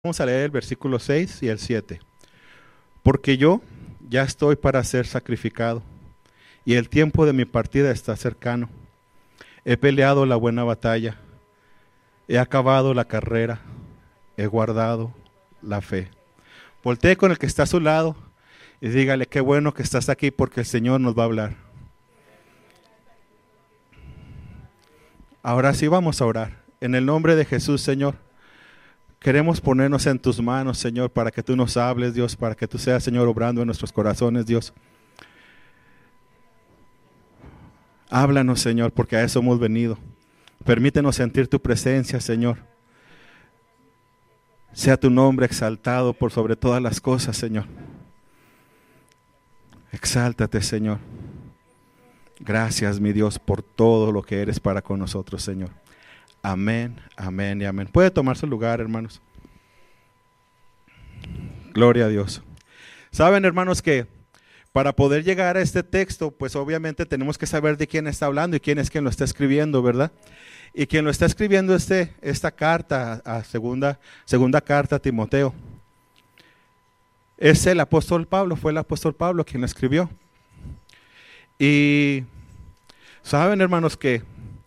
Vamos a leer el versículo 6 y el 7. Porque yo ya estoy para ser sacrificado, y el tiempo de mi partida está cercano. He peleado la buena batalla, he acabado la carrera, he guardado la fe. Voltee con el que está a su lado y dígale: qué bueno que estás aquí, porque el Señor nos va a hablar. Ahora sí vamos a orar. En el nombre de Jesús, Señor, queremos ponernos en tus manos, Señor, para que tú nos hables, Dios, para que tú seas, Señor, obrando en nuestros corazones, Dios. Háblanos, Señor, porque a eso hemos venido. Permítenos sentir tu presencia, Señor. Sea tu nombre exaltado por sobre todas las cosas, Señor. Exáltate, Señor. Gracias, mi Dios, por todo lo que eres para con nosotros, Señor. Amén, amén y amén. Puede tomar su lugar, hermanos. Gloria a Dios. Saben, hermanos, que para poder llegar a este texto, pues obviamente tenemos que saber de quién está hablando y quién es quien lo está escribiendo, ¿verdad? Y quien lo está escribiendo esta carta, segunda carta a Timoteo, es el apóstol Pablo. Fue el apóstol Pablo quien lo escribió. Y saben, hermanos, que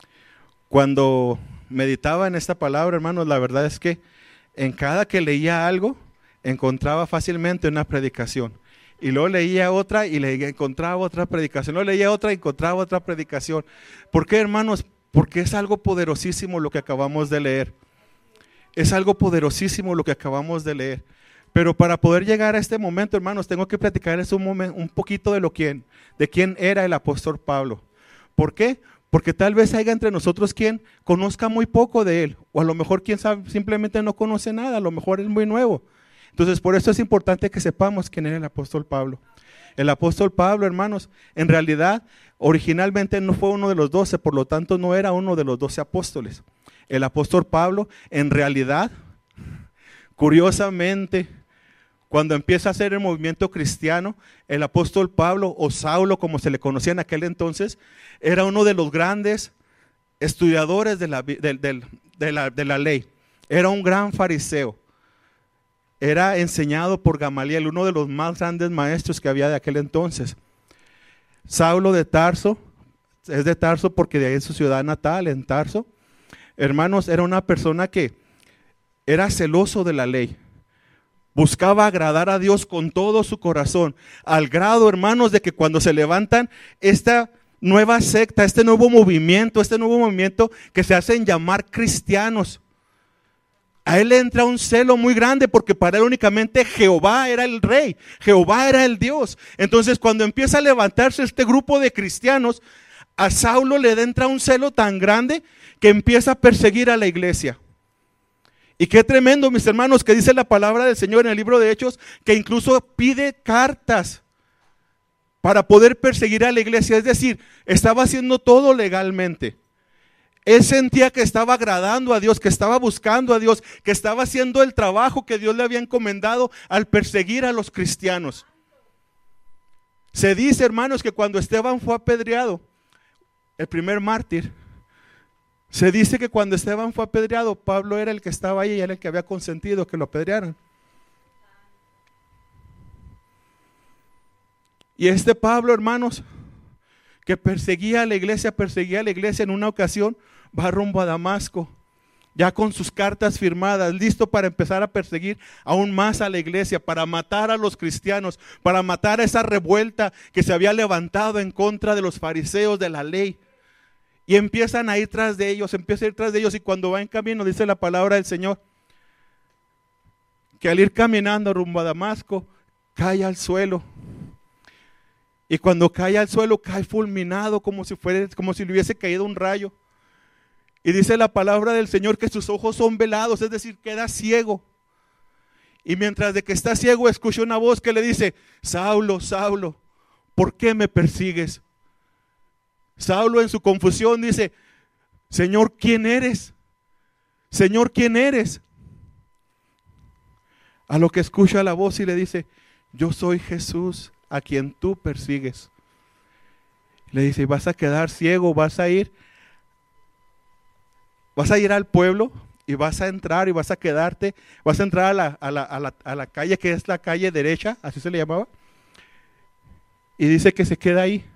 cuando meditaba en esta palabra, hermanos, la verdad es que en cada que leía algo, encontraba fácilmente una predicación. Y luego leía otra y encontraba otra predicación. Luego leía otra y encontraba otra predicación. ¿Por qué, hermanos? Porque es algo poderosísimo lo que acabamos de leer. Es algo poderosísimo lo que acabamos de leer. Pero para poder llegar a este momento, hermanos, tengo que platicarles un poquito de quién era el apóstol Pablo. ¿Por qué? Porque tal vez haya entre nosotros quien conozca muy poco de él, o a lo mejor quien sabe, simplemente no conoce nada, a lo mejor es muy nuevo. Entonces, por eso es importante que sepamos quién era el apóstol Pablo. El apóstol Pablo, hermanos, en realidad, originalmente no fue uno de los 12, por lo tanto no era uno de los 12 apóstoles. El apóstol Pablo, en realidad, curiosamente, cuando empieza a hacer el movimiento cristiano, el apóstol Pablo, o Saulo como se le conocía en aquel entonces, era uno de los grandes estudiadores de la ley. Era un gran fariseo. Era enseñado por Gamaliel, uno de los más grandes maestros que había de aquel entonces. Saulo de Tarso, es de Tarso porque de ahí es su ciudad natal, en Tarso. Hermanos, era una persona que era celoso de la ley. Buscaba agradar a Dios con todo su corazón, al grado, hermanos, de que cuando se levantan esta nueva secta, este nuevo movimiento que se hacen llamar cristianos, a él le entra un celo muy grande, porque para él únicamente Jehová era el rey, Jehová era el Dios. Entonces, cuando empieza a levantarse este grupo de cristianos, a Saulo le entra un celo tan grande que empieza a perseguir a la iglesia. Y qué tremendo, mis hermanos, que dice la palabra del Señor en el libro de Hechos, que incluso pide cartas para poder perseguir a la iglesia. Es decir, estaba haciendo todo legalmente. Él sentía que estaba agradando a Dios, que estaba buscando a Dios, que estaba haciendo el trabajo que Dios le había encomendado al perseguir a los cristianos. Se dice, hermanos, que cuando Esteban fue apedreado, el primer mártir, se dice que cuando Esteban fue apedreado, Pablo era el que estaba ahí y era el que había consentido que lo apedrearan. Y este Pablo, hermanos, que perseguía a la iglesia, en una ocasión va rumbo a Damasco, ya con sus cartas firmadas, listo para empezar a perseguir aún más a la iglesia, para matar a los cristianos, para matar a esa revuelta que se había levantado en contra de los fariseos de la ley. Y empiezan a ir tras de ellos, y cuando va en camino, dice la palabra del Señor, que al ir caminando rumbo a Damasco, cae al suelo. Y cuando cae al suelo, cae fulminado como si le hubiese caído un rayo. Y dice la palabra del Señor que sus ojos son velados, es decir, queda ciego. Y mientras de que está ciego, escucha una voz que le dice: Saulo, Saulo, ¿por qué me persigues? Saulo, en su confusión, dice: Señor, ¿quién eres? Señor, ¿quién eres? A lo que escucha la voz y le dice: yo soy Jesús, a quien tú persigues. Le dice: ¿y vas a quedar ciego? ¿Vas a ir al pueblo y vas a entrar y vas a quedarte, vas a entrar a la calle que es la calle derecha, así se le llamaba, y dice que se queda ahí.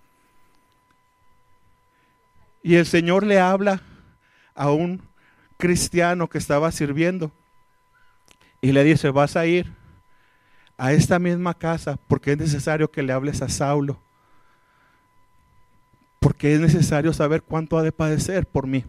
Y el Señor le habla a un cristiano que estaba sirviendo y le dice, vas a ir a esta misma casa porque es necesario que le hables a Saulo, porque es necesario saber cuánto ha de padecer por mí.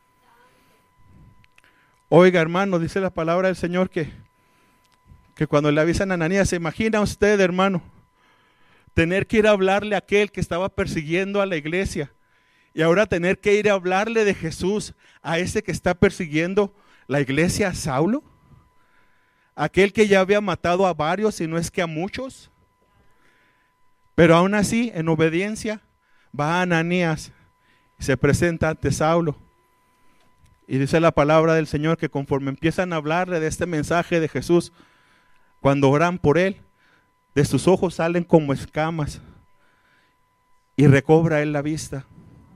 Oiga, hermano, dice la palabra del Señor que cuando le avisan a Ananías, ¿se imagina usted, hermano, tener que ir a hablarle a aquel que estaba persiguiendo a la iglesia y ahora tener que ir a hablarle de Jesús a ese que está persiguiendo la iglesia, a Saulo? Aquel que ya había matado a varios, si no es que a muchos. Pero aún así, en obediencia, va a Ananías y se presenta ante Saulo. Y dice la palabra del Señor que conforme empiezan a hablarle de este mensaje de Jesús, cuando oran por él, de sus ojos salen como escamas y recobra él la vista.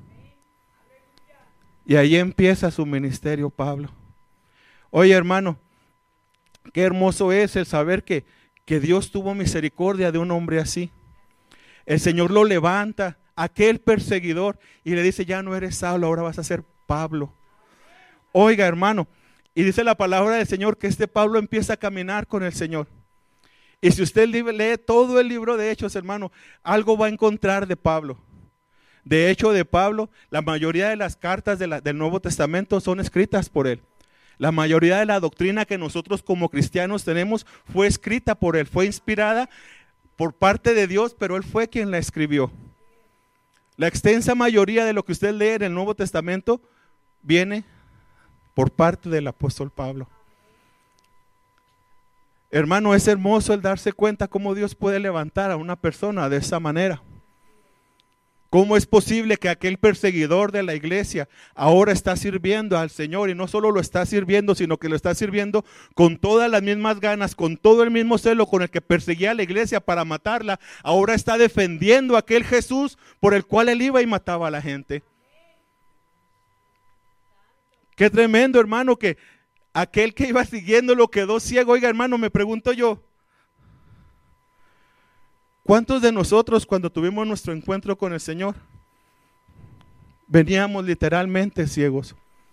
Y ahí empieza su ministerio, Pablo. Oye, hermano, qué hermoso es el saber que Dios tuvo misericordia de un hombre así. El Señor lo levanta, aquel perseguidor, y le dice, ya no eres Saulo, ahora vas a ser Pablo. Oiga, hermano, y dice la palabra del Señor que este Pablo empieza a caminar con el Señor. Y si usted lee todo el libro de Hechos, hermano, algo va a encontrar de Pablo. De hecho, de Pablo, la mayoría de las cartas del Nuevo Testamento son escritas por él. La mayoría de la doctrina que nosotros como cristianos tenemos fue escrita por él, fue inspirada por parte de Dios, pero él fue quien la escribió. La extensa mayoría de lo que usted lee en el Nuevo Testamento viene por parte del apóstol Pablo. Hermano, es hermoso el darse cuenta cómo Dios puede levantar a una persona de esa manera. ¿Cómo es posible que aquel perseguidor de la iglesia ahora está sirviendo al Señor? Y no solo lo está sirviendo, sino que lo está sirviendo con todas las mismas ganas, con todo el mismo celo con el que perseguía a la iglesia para matarla. Ahora está defendiendo a aquel Jesús por el cual él iba y mataba a la gente. Qué tremendo, hermano, que aquel que iba siguiéndolo quedó ciego. Oiga, hermano, me pregunto yo, ¿cuántos de nosotros cuando tuvimos nuestro encuentro con el Señor veníamos literalmente ciegos?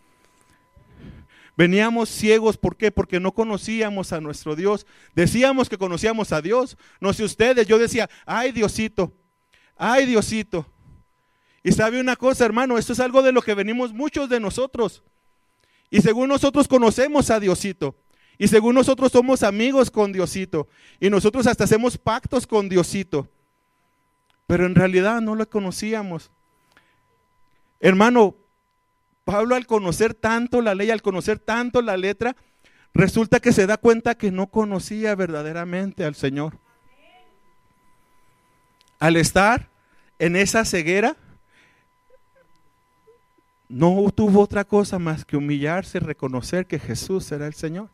Veníamos ciegos, ¿por qué? Porque no conocíamos a nuestro Dios. Decíamos que conocíamos a Dios. No sé ustedes, yo decía, ay Diosito, ay Diosito. Y sabe una cosa, hermano, esto es algo de lo que venimos muchos de nosotros. Y según nosotros conocemos a Diosito. Y según nosotros somos amigos con Diosito. Y nosotros hasta hacemos pactos con Diosito. Pero en realidad no lo conocíamos. Hermano, Pablo al conocer tanto la ley, al conocer tanto la letra, resulta que se da cuenta que no conocía verdaderamente al Señor. Al estar en esa ceguera, no tuvo otra cosa más que humillarse y reconocer que Jesús era el Señor.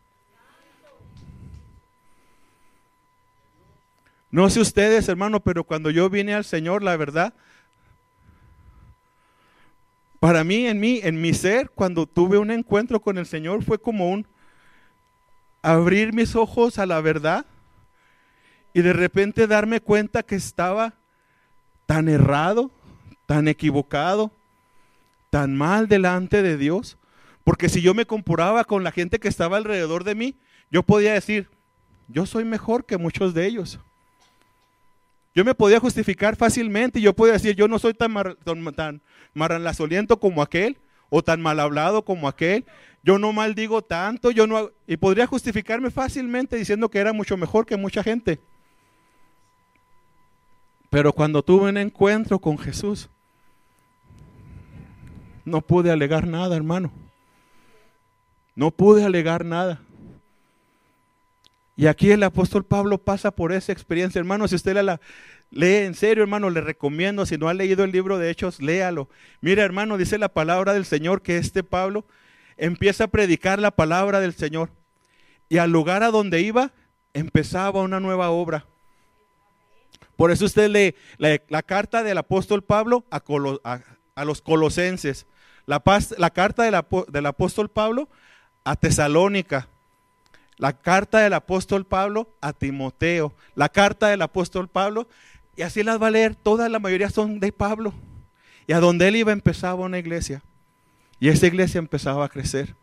No sé ustedes, hermano, pero cuando yo vine al Señor, la verdad, para mí, en mi ser, cuando tuve un encuentro con el Señor, fue como un abrir mis ojos a la verdad y de repente darme cuenta que estaba tan errado, tan equivocado, tan mal delante de Dios. Porque si yo me comparaba con la gente que estaba alrededor de mí, yo podía decir, yo soy mejor que muchos de ellos. Yo me podía justificar fácilmente y yo podía decir, yo no soy tan marranlazoliento como aquel, o tan mal hablado como aquel, yo no maldigo tanto, y podría justificarme fácilmente diciendo que era mucho mejor que mucha gente. Pero cuando tuve un encuentro con Jesús, no pude alegar nada, hermano. No pude alegar nada. Y aquí el apóstol Pablo pasa por esa experiencia, hermano. Si usted la lee en serio, hermano, le recomiendo. Si no ha leído el libro de Hechos, léalo. Mira, hermano, dice la palabra del Señor que Pablo empieza a predicar la palabra del Señor. Y al lugar a donde iba, empezaba una nueva obra. Por eso usted lee la carta del apóstol Pablo a los colosenses. La carta del apóstol Pablo a Tesalónica, la carta del apóstol Pablo a Timoteo, la carta del apóstol Pablo, y así las va a leer, la mayoría son de Pablo. Y a donde él iba empezaba una iglesia, y esa iglesia empezaba a crecer.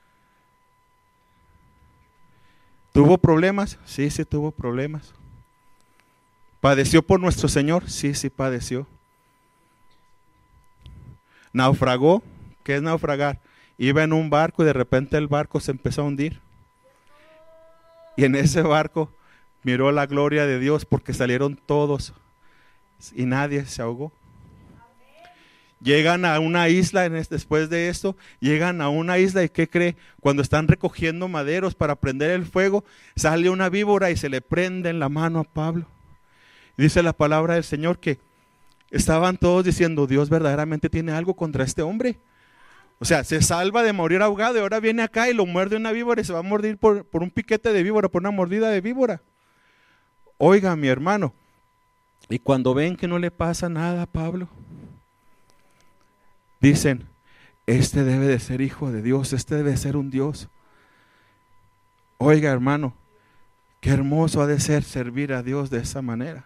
¿Tuvo problemas? Sí, sí tuvo problemas. ¿Padeció por nuestro Señor? Sí, sí padeció. ¿Naufragó? ¿Qué es naufragar? Iba en un barco y de repente el barco se empezó a hundir. Y en ese barco miró la gloria de Dios porque salieron todos y nadie se ahogó. Llegan a una isla, después de esto, llegan a una isla y ¿qué cree? Cuando están recogiendo maderos para prender el fuego, sale una víbora y se le prende en la mano a Pablo. Dice la palabra del Señor que estaban todos diciendo, Dios verdaderamente tiene algo contra este hombre. O sea, se salva de morir ahogado y ahora viene acá y lo muerde una víbora y se va a mordir por un piquete de víbora, por una mordida de víbora. Oiga, mi hermano, y cuando ven que no le pasa nada a Pablo, dicen, este debe de ser hijo de Dios, este debe de ser un Dios. Oiga, hermano, qué hermoso ha de ser servir a Dios de esa manera.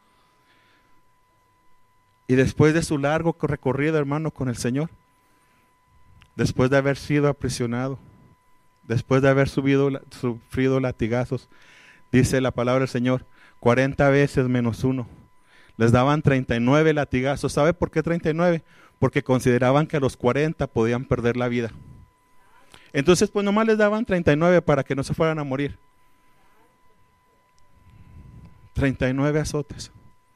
Y después de su largo recorrido, hermano, con el Señor, después de haber sido aprisionado, después de haber sufrido latigazos, dice la palabra del Señor, 40 veces menos 1. Les daban 39 latigazos. ¿Sabe por qué 39? Porque consideraban que a los 40 podían perder la vida. Entonces, pues nomás les daban 39 para que no se fueran a morir. 39 azotes.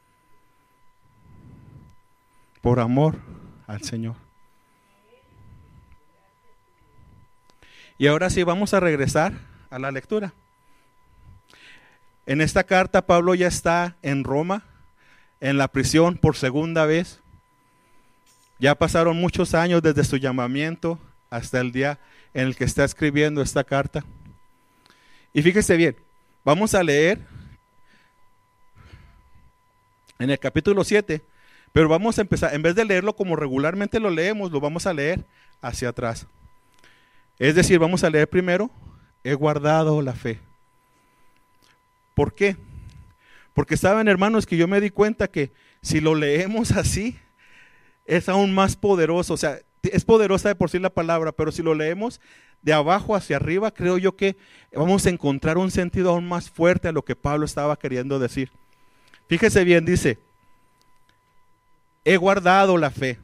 Por amor al Señor. Y ahora sí vamos a regresar a la lectura. En esta carta Pablo ya está en Roma, en la prisión por segunda vez. Ya pasaron muchos años desde su llamamiento hasta el día en el que está escribiendo esta carta. Y fíjese bien, vamos a leer en el capítulo 7, pero vamos a empezar, en vez de leerlo como regularmente lo leemos, lo vamos a leer hacia atrás. Es decir, vamos a leer primero, he guardado la fe. ¿Por qué? Porque saben, hermanos, que yo me di cuenta que si lo leemos así, es aún más poderoso. O sea, es poderosa de por sí la palabra, pero si lo leemos de abajo hacia arriba, creo yo que vamos a encontrar un sentido aún más fuerte a lo que Pablo estaba queriendo decir. Fíjese bien, dice, he guardado la fe.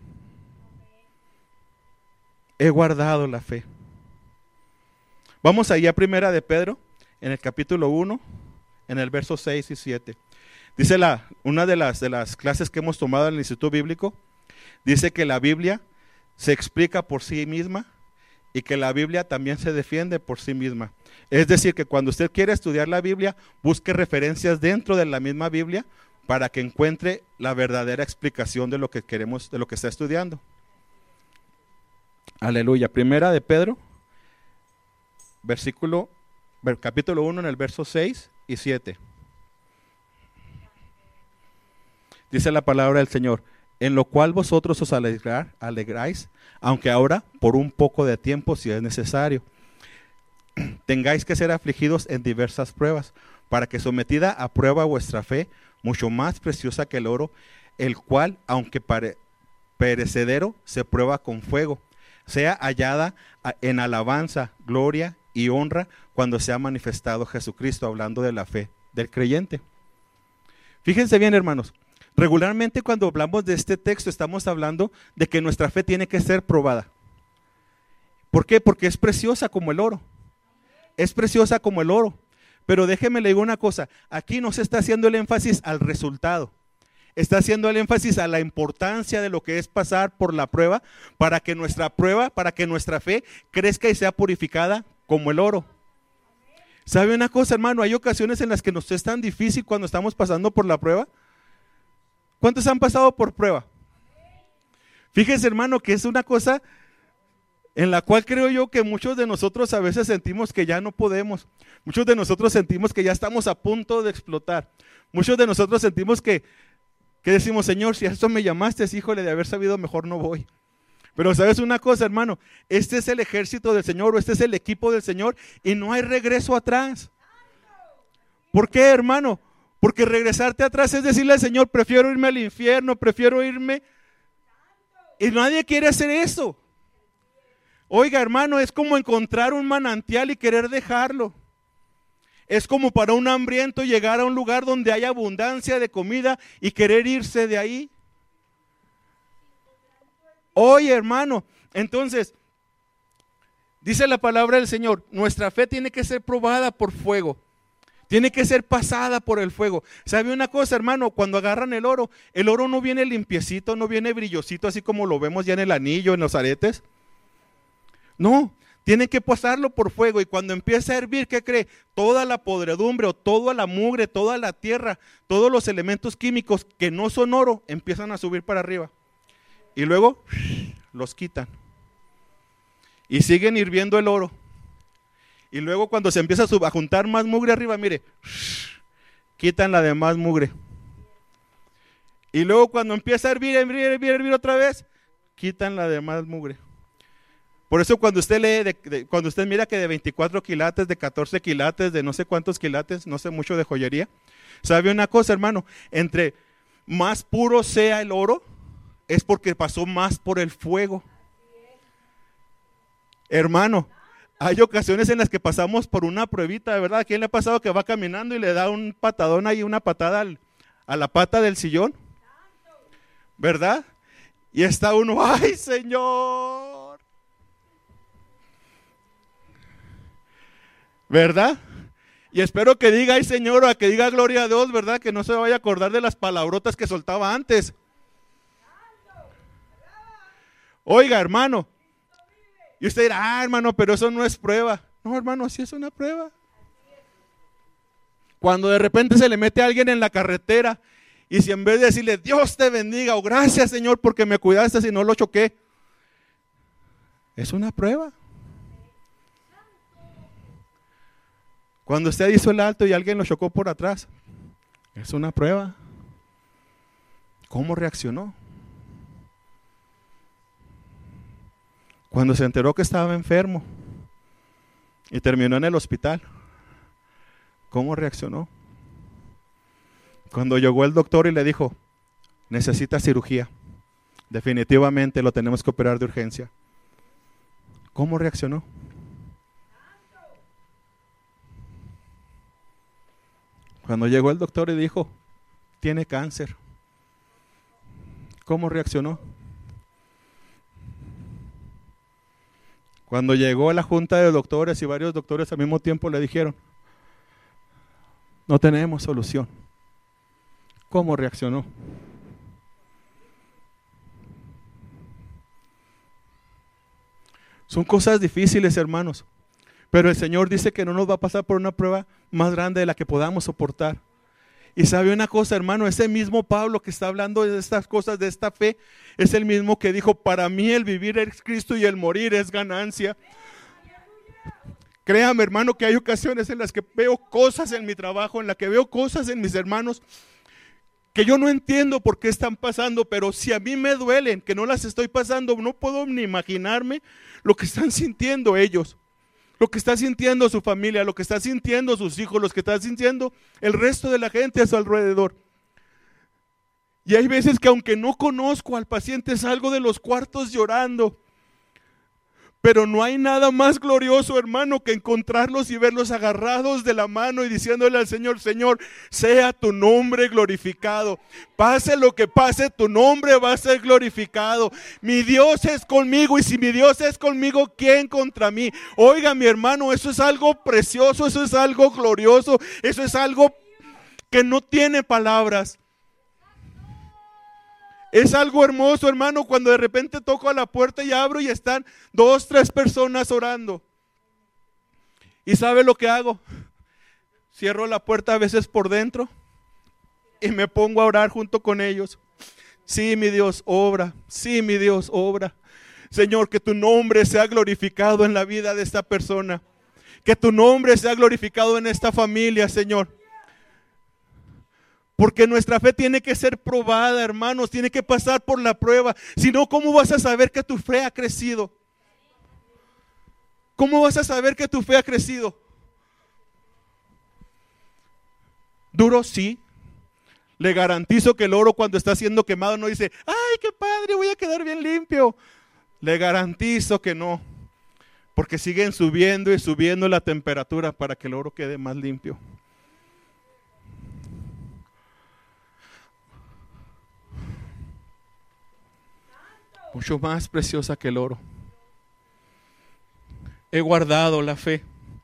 He guardado la fe. Vamos ahí a Primera de Pedro, en el capítulo 1, en el verso 6 y 7. Dice una de las clases que hemos tomado en el Instituto Bíblico, dice que la Biblia se explica por sí misma y que la Biblia también se defiende por sí misma. Es decir, que cuando usted quiere estudiar la Biblia, busque referencias dentro de la misma Biblia para que encuentre la verdadera explicación de lo que queremos, de lo que está estudiando. Aleluya. Primera de Pedro, capítulo 1, en el verso 6 y 7. Dice la palabra del Señor, en lo cual vosotros os alegráis, aunque ahora por un poco de tiempo, si es necesario, tengáis que ser afligidos en diversas pruebas, para que sometida a prueba vuestra fe, mucho más preciosa que el oro, el cual, aunque perecedero, se prueba con fuego, sea hallada en alabanza, gloria y honra cuando sea manifestado Jesucristo, hablando de la fe del creyente. Fíjense bien, hermanos, regularmente cuando hablamos de este texto estamos hablando de que nuestra fe tiene que ser probada. ¿Por qué? Porque es preciosa como el oro. Es preciosa como el oro. Pero déjeme le digo una cosa, aquí no se está haciendo el énfasis al resultado. Está haciendo el énfasis a la importancia de lo que es pasar por la prueba para que nuestra fe crezca y sea purificada como el oro. ¿Sabe una cosa, hermano? Hay ocasiones en las que nos es tan difícil cuando estamos pasando por la prueba. ¿Cuántos han pasado por prueba? Fíjense, hermano, que es una cosa en la cual creo yo que muchos de nosotros a veces sentimos que ya no podemos. Muchos de nosotros sentimos que ya estamos a punto de explotar. Muchos de nosotros sentimos que decimos, Señor, si a esto me llamaste, híjole, de haber sabido mejor no voy. Pero ¿sabes una cosa, hermano? Este es el ejército del Señor, o este es el equipo del Señor, y no hay regreso atrás. ¿Por qué, hermano? Porque regresarte atrás es decirle al Señor, prefiero irme al infierno, prefiero irme. Y nadie quiere hacer eso. Oiga, hermano, es como encontrar un manantial y querer dejarlo. Es como para un hambriento llegar a un lugar donde hay abundancia de comida y querer irse de ahí. Oye, hermano, entonces, dice la palabra del Señor, nuestra fe tiene que ser probada por fuego. Tiene que ser pasada por el fuego. ¿Sabe una cosa, hermano? Cuando agarran el oro no viene limpiecito, no viene brillosito, así como lo vemos ya en el anillo, en los aretes. No, tienen que pasarlo por fuego, y cuando empieza a hervir, ¿qué cree? Toda la podredumbre o toda la mugre, toda la tierra, todos los elementos químicos que no son oro, empiezan a subir para arriba. Y luego los quitan. Y siguen hirviendo el oro. Y luego cuando se empieza a juntar más mugre arriba, mire, quitan la demás mugre. Y luego cuando empieza a hervir otra vez, quitan la demás mugre. Por eso cuando usted lee, cuando usted mira que de 24 quilates, de 14 quilates, de no sé cuántos quilates, no sé mucho de joyería, ¿sabe una cosa, hermano? Entre más puro sea el oro, es porque pasó más por el fuego. Hermano, hay ocasiones en las que pasamos por una pruebita, ¿verdad? ¿A quién le ha pasado que va caminando y le da un patadón ahí, una patada a la pata del sillón? ¿Verdad? Y está uno, ¡ay, Señor! ¿Verdad? Y espero que diga, ¡ay, Señor! O a que diga, gloria a Dios, ¿verdad? Que no se vaya a acordar de las palabrotas que soltaba antes. Oiga, hermano, y usted dirá, hermano, pero eso no es prueba. No, hermano, sí es una prueba. Cuando de repente se le mete a alguien en la carretera, y si en vez de decirle, Dios te bendiga, o gracias, Señor, porque me cuidaste si no lo choqué, es una prueba. Cuando usted hizo el alto y alguien lo chocó por atrás, es una prueba. ¿Cómo reaccionó? Cuando se enteró que estaba enfermo y terminó en el hospital, ¿cómo reaccionó? Cuando llegó el doctor y le dijo, necesita cirugía, definitivamente lo tenemos que operar de urgencia, ¿cómo reaccionó? Cuando llegó el doctor y dijo, tiene cáncer, ¿cómo reaccionó? Cuando llegó a la junta de doctores y varios doctores al mismo tiempo le dijeron, no tenemos solución, ¿cómo reaccionó? Son cosas difíciles, hermanos, pero el Señor dice que no nos va a pasar por una prueba más grande de la que podamos soportar. Y sabe una cosa, hermano, ese mismo Pablo que está hablando de estas cosas, de esta fe, es el mismo que dijo, para mí el vivir es Cristo y el morir es ganancia. Créame, hermano, que hay ocasiones en las que veo cosas en mi trabajo, en las que veo cosas en mis hermanos, que yo no entiendo por qué están pasando, pero si a mí me duelen, que no las estoy pasando, no puedo ni imaginarme lo que están sintiendo ellos. Lo que está sintiendo su familia, lo que está sintiendo sus hijos, lo que está sintiendo el resto de la gente a su alrededor. Y hay veces que aunque no conozco al paciente, salgo de los cuartos llorando. Pero no hay nada más glorioso, hermano, que encontrarlos y verlos agarrados de la mano y diciéndole al Señor, Señor, sea tu nombre glorificado. Pase lo que pase, tu nombre va a ser glorificado. Mi Dios es conmigo, y si mi Dios es conmigo, ¿quién contra mí? Oiga, mi hermano, eso es algo precioso, eso es algo glorioso, eso es algo que no tiene palabras. Es algo hermoso, hermano, cuando de repente toco a la puerta y abro y están 2, 3 personas orando. ¿Y sabe lo que hago? Cierro la puerta a veces por dentro y me pongo a orar junto con ellos. Sí, mi Dios, obra. Sí, mi Dios, obra. Señor, que tu nombre sea glorificado en la vida de esta persona. Que tu nombre sea glorificado en esta familia, Señor. Porque nuestra fe tiene que ser probada, hermanos, tiene que pasar por la prueba. Si no, ¿cómo vas a saber que tu fe ha crecido? ¿Cómo vas a saber que tu fe ha crecido? Duro, sí. Le garantizo que el oro cuando está siendo quemado no dice, ¡ay, qué padre, voy a quedar bien limpio! Le garantizo que no. Porque siguen subiendo y subiendo la temperatura para que el oro quede más limpio. Mucho más preciosa que el oro. He guardado la fe.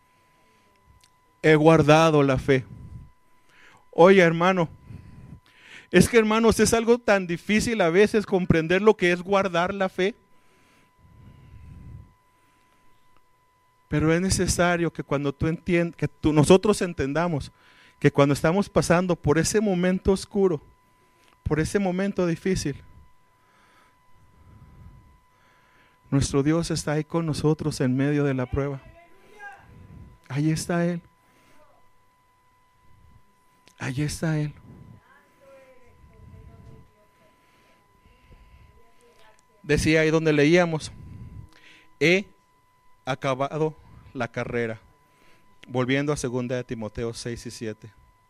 He guardado la fe. Oye, hermano, es que, hermanos, es algo tan difícil a veces comprender lo que es guardar la fe. Pero es necesario que cuando nosotros entendamos que cuando estamos pasando por ese momento oscuro, por ese momento difícil, nuestro Dios está ahí con nosotros en medio de la prueba. Ahí está Él. Ahí está Él. Decía ahí donde leíamos, he acabado la carrera. Volviendo a 2 de Timoteo 6 y 7.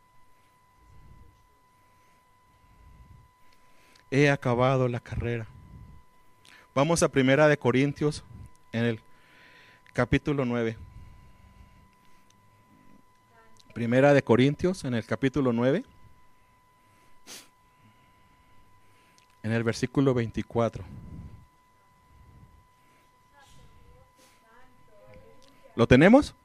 He acabado la carrera. Vamos a 1 de Corintios en el capítulo 9. 1 de Corintios en el capítulo 9. En el versículo 24. ¿Lo tenemos?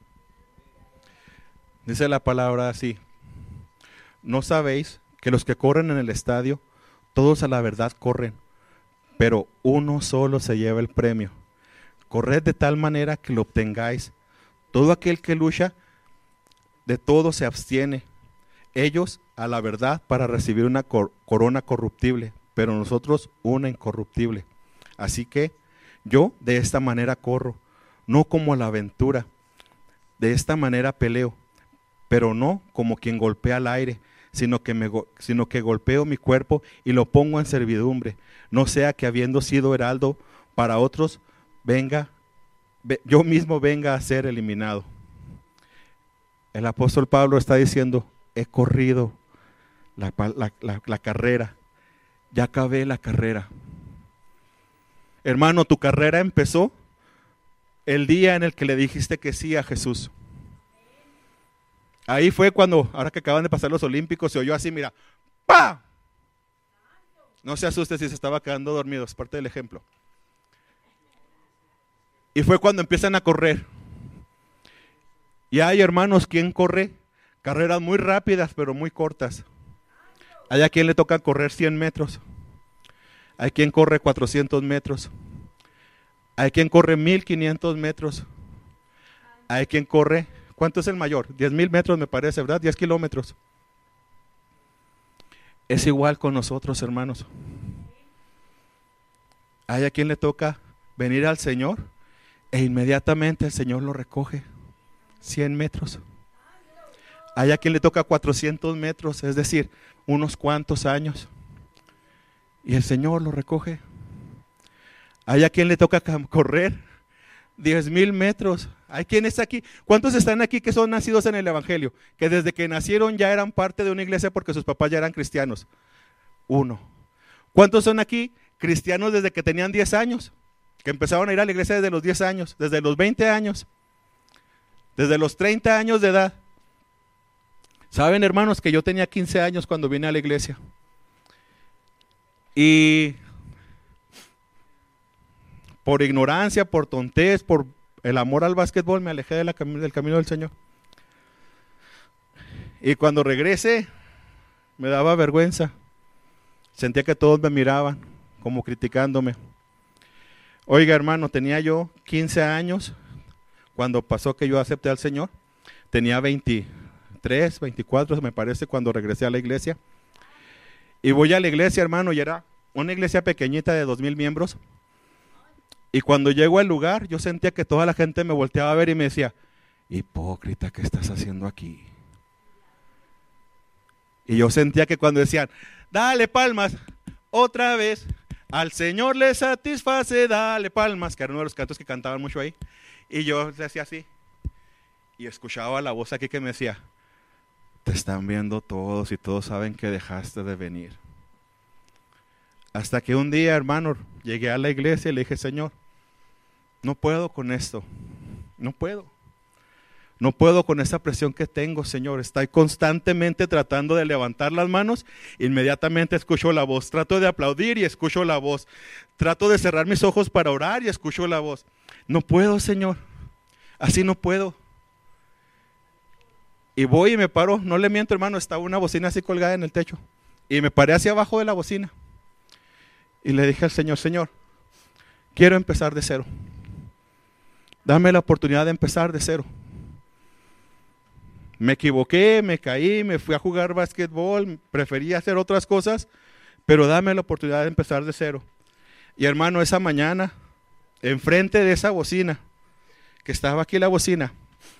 Dice la palabra así: ¿no sabéis que los que corren en el estadio, todos a la verdad corren, pero uno solo se lleva el premio? Corred de tal manera que lo obtengáis. Todo aquel que lucha, de todo se abstiene. Ellos a la verdad para recibir una corona corruptible, pero nosotros una incorruptible. Así que yo de esta manera corro, no como a la aventura. De esta manera peleo, pero no como quien golpea al aire, sino que golpeo mi cuerpo y lo pongo en servidumbre. No sea que habiendo sido heraldo para otros, yo mismo venga a ser eliminado. El apóstol Pablo está diciendo, he corrido la carrera, ya acabé la carrera. Hermano, tu carrera empezó el día en el que le dijiste que sí a Jesús. Ahí fue cuando, ahora que acaban de pasar los Olímpicos, se oyó así, mira, ¡pa! No se asuste si se estaba quedando dormido, es parte del ejemplo. Y fue cuando empiezan a correr. Y hay, hermanos, quien corre carreras muy rápidas, pero muy cortas. Hay a quien le toca correr 100 metros. Hay quien corre 400 metros. Hay quien corre 1500 metros. Hay quien corre, ¿cuánto es el mayor? 10,000 metros me parece, ¿verdad? 10 kilómetros. Es igual con nosotros, hermanos. Hay a quien le toca venir al Señor e inmediatamente el Señor lo recoge. 100 metros. Hay a quien le toca 400 metros, es decir, unos cuantos años. Y el Señor lo recoge. Hay a quien le toca correr 10,000 metros. Hay quienes aquí, ¿cuántos están aquí que son nacidos en el Evangelio? Que desde que nacieron ya eran parte de una iglesia porque sus papás ya eran cristianos. 1. ¿Cuántos son aquí cristianos desde que tenían 10 años? Que empezaron a ir a la iglesia desde los 10 años, desde los 20 años, desde los 30 años de edad. Saben, hermanos, que yo tenía 15 años cuando vine a la iglesia. Y por ignorancia, por tontez, por el amor al básquetbol, me alejé del camino del Señor. Y cuando regresé, me daba vergüenza. Sentía que todos me miraban, como criticándome. Oiga, hermano, tenía yo 15 años cuando pasó que yo acepté al Señor. Tenía 23, 24, me parece, cuando regresé a la iglesia. Y voy a la iglesia, hermano, y era una iglesia pequeñita de 2,000 miembros. Y cuando llego al lugar, yo sentía que toda la gente me volteaba a ver y me decía, hipócrita, ¿qué estás haciendo aquí? Y yo sentía que cuando decían, dale palmas, otra vez, al Señor le satisface, dale palmas, que era uno de los cantos que cantaban mucho ahí. Y yo le hacía así. Y escuchaba la voz aquí que me decía, te están viendo todos y todos saben que dejaste de venir. Hasta que un día, hermano, llegué a la iglesia y le dije, Señor, no puedo con esto, no puedo. No puedo con esa presión que tengo, Señor. Estoy constantemente tratando de levantar las manos. Inmediatamente escucho la voz. Trato de aplaudir y escucho la voz. Trato de cerrar mis ojos para orar y escucho la voz. No puedo, Señor. Así no puedo. Y voy y me paro. No le miento, hermano. Estaba una bocina así colgada en el techo. Y me paré hacia abajo de la bocina. Y le dije al Señor, Señor, quiero empezar de cero. Dame la oportunidad de empezar de cero. Me equivoqué, me caí, me fui a jugar básquetbol, preferí hacer otras cosas, pero dame la oportunidad de empezar de cero. Y hermano, esa mañana, enfrente de esa bocina, que estaba aquí la bocina,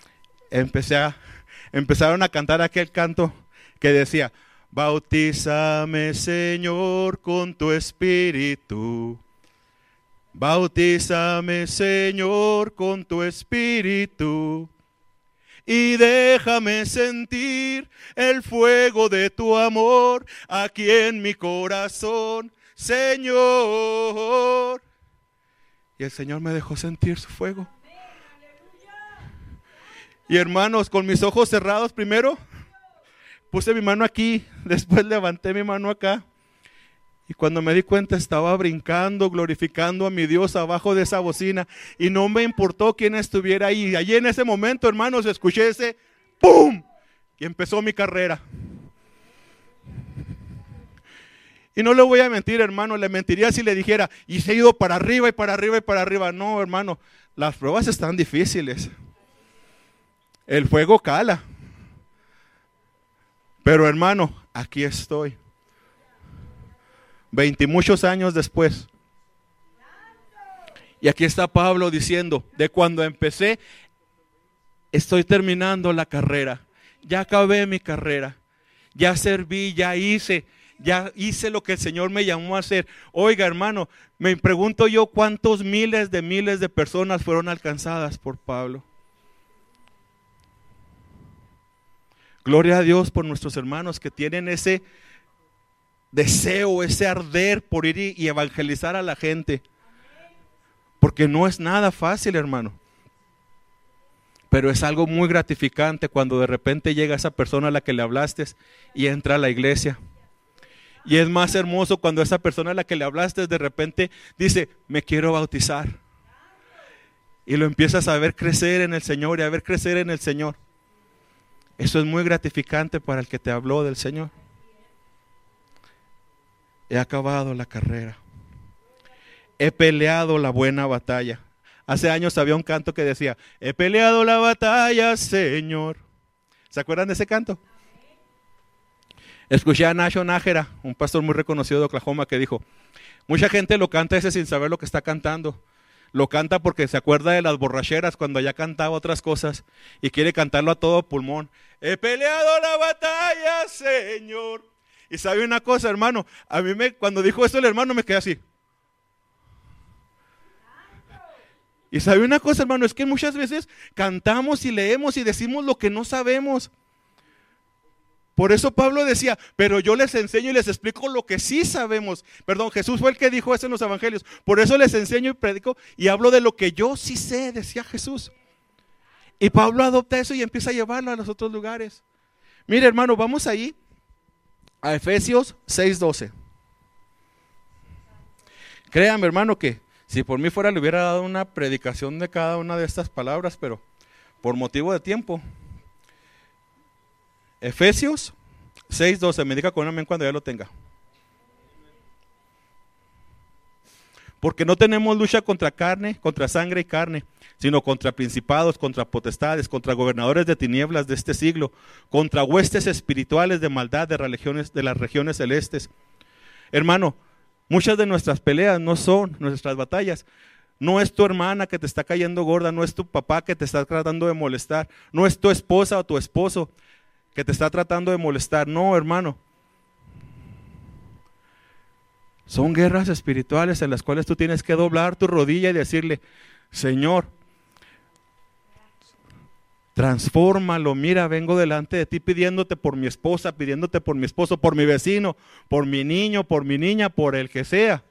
empezaron a cantar aquel canto que decía, bautízame, Señor, con tu espíritu. Bautízame, Señor, con tu espíritu. Y déjame sentir el fuego de tu amor aquí en mi corazón, Señor. Y el Señor me dejó sentir su fuego. Y hermanos, con mis ojos cerrados primero, puse mi mano aquí, después levanté mi mano acá. Y cuando me di cuenta estaba brincando, glorificando a mi Dios abajo de esa bocina. Y no me importó quién estuviera ahí. Y allí en ese momento, hermanos, escuché ese ¡pum! Y empezó mi carrera. Y no le voy a mentir, hermano, le mentiría si le dijera, y se ha ido para arriba y para arriba y para arriba. No, hermano, las pruebas están difíciles. El fuego cala. Pero hermano, aquí estoy. 20 y muchos años después. Y aquí está Pablo diciendo, de cuando empecé, estoy terminando la carrera. Ya acabé mi carrera. Ya serví, ya hice lo que el Señor me llamó a hacer. Oiga, hermano, me pregunto yo cuántos miles de personas fueron alcanzadas por Pablo. Gloria a Dios por nuestros hermanos que tienen ese deseo, ese arder por ir y evangelizar a la gente. Porque no es nada fácil, hermano. Pero es algo muy gratificante cuando de repente llega esa persona a la que le hablaste y entra a la iglesia. Y es más hermoso cuando esa persona a la que le hablaste de repente dice, me quiero bautizar. Y lo empiezas a ver crecer en el Señor y a ver crecer en el Señor. Eso es muy gratificante para el que te habló del Señor. He acabado la carrera. He peleado la buena batalla. Hace años había un canto que decía, he peleado la batalla, Señor. ¿Se acuerdan de ese canto? Escuché a Nacho Nájera, un pastor muy reconocido de Oklahoma, que dijo, mucha gente lo canta ese sin saber lo que está cantando. Lo canta porque se acuerda de las borracheras cuando ya cantaba otras cosas y quiere cantarlo a todo pulmón. He peleado la batalla, Señor. Y sabe una cosa, hermano, cuando dijo esto el hermano me quedé así. Y sabe una cosa, hermano, es que muchas veces cantamos y leemos y decimos lo que no sabemos. Por eso Pablo decía, pero yo les enseño y les explico lo que sí sabemos. Perdón, Jesús fue el que dijo eso en los evangelios. Por eso les enseño y predico y hablo de lo que yo sí sé, decía Jesús. Y Pablo adopta eso y empieza a llevarlo a los otros lugares. Mire, hermano, vamos ahí a Efesios 6:12. Créanme, hermano, que si por mí fuera le hubiera dado una predicación de cada una de estas palabras, pero por motivo de tiempo. Efesios 6:12, me diga con amén cuando ya lo tenga. Porque no tenemos lucha contra sangre y carne, sino contra principados, contra potestades, contra gobernadores de tinieblas de este siglo, contra huestes espirituales de maldad de las regiones celestes. Hermano, muchas de nuestras peleas no son nuestras batallas. No es tu hermana que te está cayendo gorda, no es tu papá que te está tratando de molestar, no es tu esposa o tu esposo. que te está tratando de molestar. No, hermano. Son guerras espirituales en las cuales tú tienes que doblar tu rodilla y decirle, Señor, transfórmalo. Mira, vengo delante de ti pidiéndote por mi esposa, pidiéndote por mi esposo, por mi vecino, por mi niño, por mi niña, por el que sea.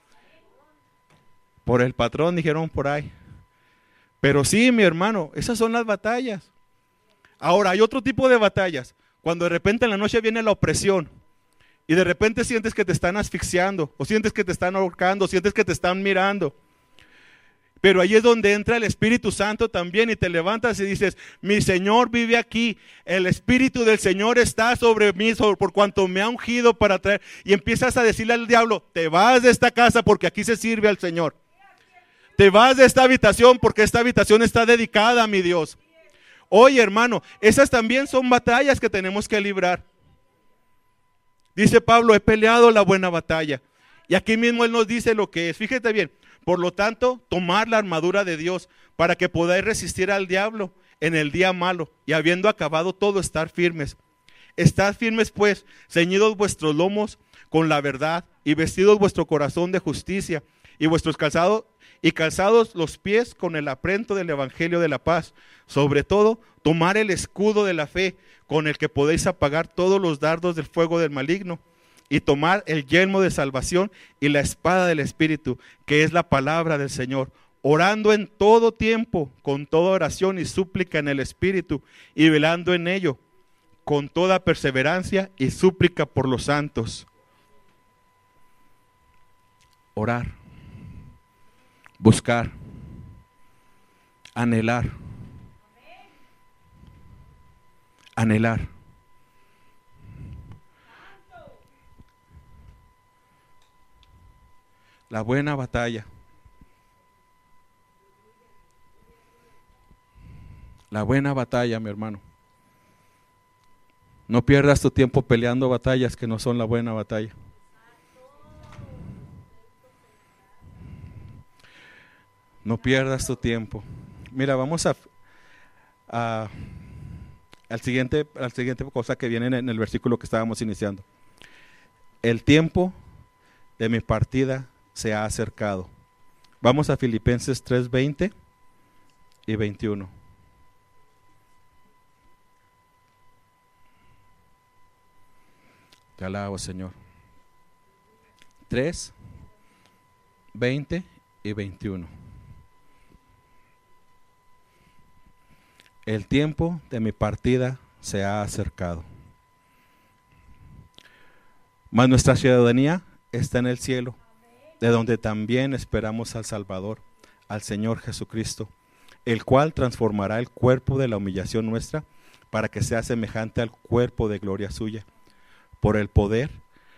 Por el patrón, dijeron por ahí. Pero sí, mi hermano, esas son las batallas. Ahora, hay otro tipo de batallas. Cuando de repente en la noche viene la opresión y de repente sientes que te están asfixiando, o sientes que te están ahorcando, o sientes que te están mirando. Pero ahí es donde entra el Espíritu Santo también y te levantas y dices, mi Señor vive aquí, el Espíritu del Señor está sobre mí, por cuanto me ha ungido para traer. Y empiezas a decirle al diablo, te vas de esta casa porque aquí se sirve al Señor. Te vas de esta habitación porque esta habitación está dedicada a mi Dios. Oye, hermano, esas también son batallas que tenemos que librar. Dice Pablo, he peleado la buena batalla. Y aquí mismo él nos dice lo que es. Fíjate bien, por lo tanto, tomar la armadura de Dios para que podáis resistir al diablo en el día malo y habiendo acabado todo, estar firmes. Estad firmes pues, ceñidos vuestros lomos con la verdad y vestidos vuestro corazón de justicia y vuestros calzados los pies con el aprento del evangelio de la paz. Sobre todo, tomar el escudo de la fe con el que podéis apagar todos los dardos del fuego del maligno y tomar el yelmo de salvación y la espada del Espíritu, que es la palabra del Señor, orando en todo tiempo, con toda oración y súplica en el Espíritu, y velando en ello, con toda perseverancia y súplica por los santos. Orar, buscar, anhelar, anhelar. La buena batalla. La buena batalla, mi hermano. No pierdas tu tiempo peleando batallas que no son la buena batalla. No pierdas tu tiempo. Mira, vamos al siguiente cosa que viene en el versículo que estábamos iniciando. El tiempo de mi partida se ha acercado. Vamos a Filipenses 3:20 y 21. Te alabo, Señor. 3:20 y 21. El tiempo de mi partida se ha acercado. Mas nuestra ciudadanía está en el cielo, de donde también esperamos al Salvador, al Señor Jesucristo, el cual transformará el cuerpo de la humillación nuestra para que sea semejante al cuerpo de gloria suya, por el poder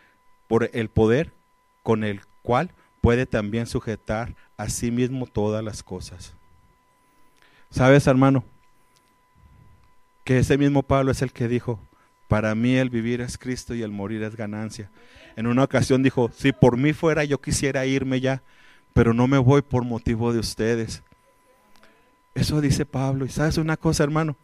con el cual puede también sujetar a sí mismo todas las cosas. ¿Sabes, hermano? Que ese mismo Pablo es el que dijo, para mí el vivir es Cristo y el morir es ganancia. En una ocasión dijo, si por mí fuera yo quisiera irme ya, pero no me voy por motivo de ustedes. Eso dice Pablo. Y ¿sabes una cosa, hermano?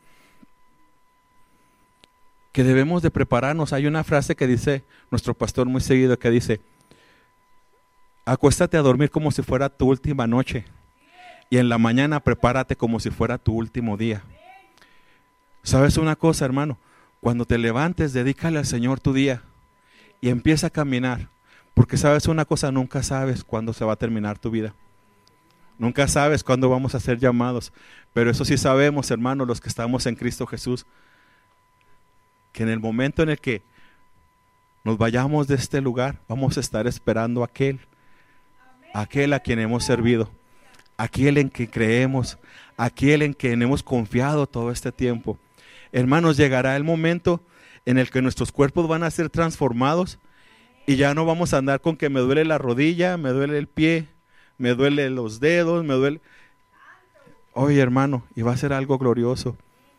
Que debemos de prepararnos. Hay una frase que dice nuestro pastor muy seguido, que dice, acuéstate a dormir como si fuera tu última noche y en la mañana prepárate como si fuera tu último día. ¿Sabes una cosa, hermano? Cuando te levantes, dedícale al Señor tu día y empieza a caminar. Porque sabes una cosa, nunca sabes cuándo se va a terminar tu vida. Nunca sabes cuándo vamos a ser llamados. Pero eso sí sabemos, hermano, los que estamos en Cristo Jesús, que en el momento en el que nos vayamos de este lugar, vamos a estar esperando a aquel a quien hemos servido, aquel en que creemos, aquel en quien hemos confiado todo este tiempo. Hermanos, llegará el momento en el que nuestros cuerpos van a ser transformados y ya no vamos a andar con que me duele la rodilla, me duele el pie, me duele los dedos, me duele. Oye, hermano, y va a ser algo glorioso.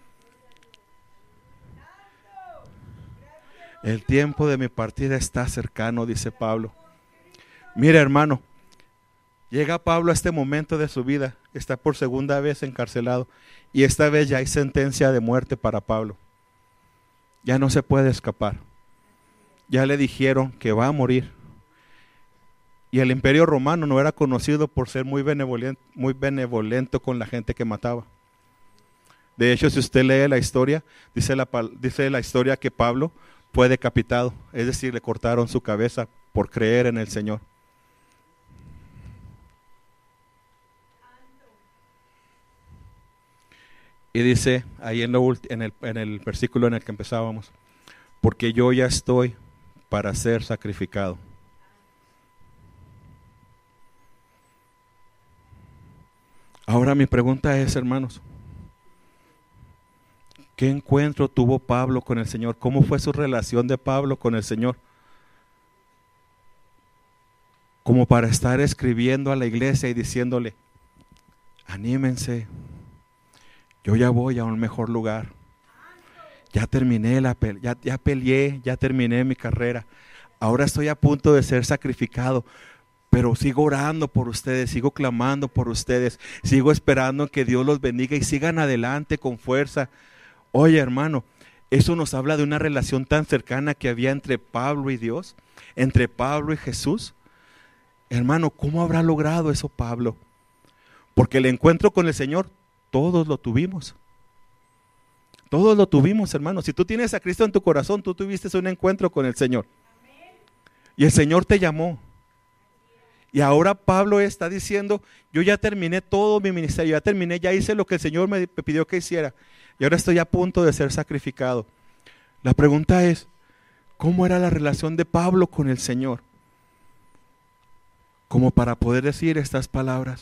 El tiempo de mi partida está cercano, dice Pablo. Mira, hermano, llega Pablo a este momento de su vida, está por segunda vez encarcelado y esta vez ya hay sentencia de muerte para Pablo. Ya no se puede escapar. Ya le dijeron que va a morir. Y el Imperio Romano no era conocido por ser muy benevolento con la gente que mataba. De hecho, si usted lee la historia, dice la historia que Pablo fue decapitado, es decir, le cortaron su cabeza por creer en el Señor. Y dice ahí en el versículo en el que empezábamos, porque yo ya estoy para ser sacrificado. Ahora mi pregunta es, hermanos, ¿qué encuentro tuvo Pablo con el Señor? ¿Cómo fue su relación de Pablo con el Señor? Como para estar escribiendo a la iglesia y diciéndole, anímense, yo ya voy a un mejor lugar. Ya terminé ya peleé, ya terminé mi carrera. Ahora estoy a punto de ser sacrificado, pero sigo orando por ustedes, sigo clamando por ustedes, sigo esperando que Dios los bendiga y sigan adelante con fuerza. Oye, hermano, eso nos habla de una relación tan cercana que había entre Pablo y Dios, entre Pablo y Jesús. Hermano, ¿cómo habrá logrado eso Pablo? Porque el encuentro con el Señor, todos lo tuvimos. Todos lo tuvimos, hermano. Si tú tienes a Cristo en tu corazón, tú tuviste un encuentro con el Señor. Y el Señor te llamó. Y ahora Pablo está diciendo, yo ya terminé todo mi ministerio, ya hice lo que el Señor me pidió que hiciera. Y ahora estoy a punto de ser sacrificado. La pregunta es, ¿cómo era la relación de Pablo con el Señor? Como para poder decir estas palabras.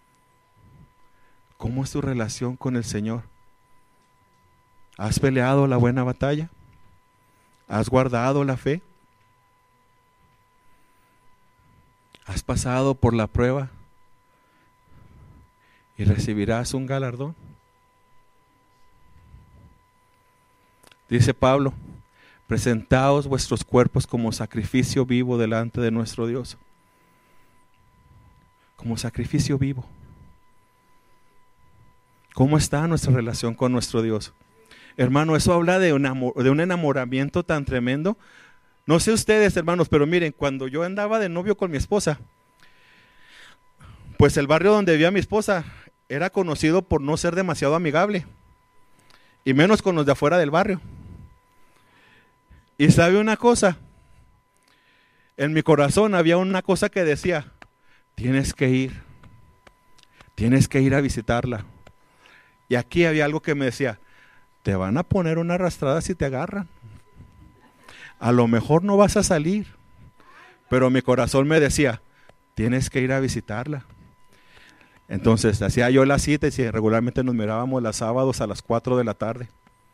¿Cómo es tu relación con el Señor? ¿Has peleado la buena batalla? ¿Has guardado la fe? ¿Has pasado por la prueba y recibirás un galardón? Dice Pablo, presentaos vuestros cuerpos como sacrificio vivo delante de nuestro Dios. Como sacrificio vivo. ¿Cómo está nuestra relación con nuestro Dios? Hermano, eso habla de un enamoramiento tan tremendo. No sé ustedes, hermanos, pero miren, cuando yo andaba de novio con mi esposa, pues el barrio donde vivía mi esposa era conocido por no ser demasiado amigable, y menos con los de afuera del barrio. Y sabe una cosa, en mi corazón había una cosa que decía, tienes que ir a visitarla. Y aquí había algo que me decía, te van a poner una arrastrada si te agarran. A lo mejor no vas a salir, pero mi corazón me decía, tienes que ir a visitarla. Entonces hacía yo la cita y regularmente nos mirábamos los sábados a las 4 de la tarde.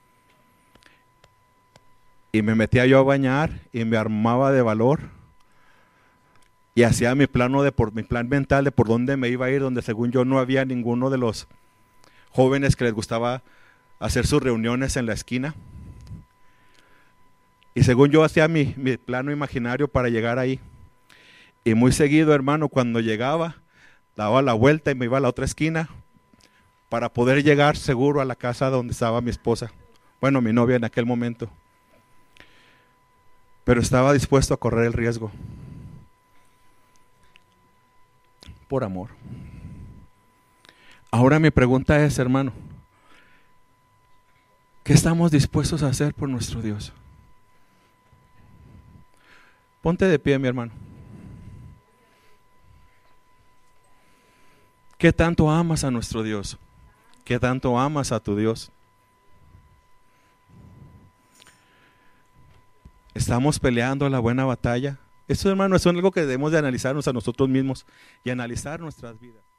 Y me metía yo a bañar y me armaba de valor. Y hacía mi plan mental de por dónde me iba a ir, donde según yo no había ninguno de los jóvenes que les gustaba hacer sus reuniones en la esquina. Y según yo hacía mi plano imaginario para llegar ahí. Y muy seguido, hermano, cuando llegaba, daba la vuelta y me iba a la otra esquina para poder llegar seguro a la casa donde estaba mi esposa. Bueno, mi novia en aquel momento. Pero estaba dispuesto a correr el riesgo. Por amor. Ahora mi pregunta es, hermano, ¿qué estamos dispuestos a hacer por nuestro Dios? Ponte de pie, mi hermano. ¿Qué tanto amas a nuestro Dios? ¿Qué tanto amas a tu Dios? ¿Estamos peleando la buena batalla? Eso, hermano, es algo que debemos de analizarnos a nosotros mismos y analizar nuestras vidas.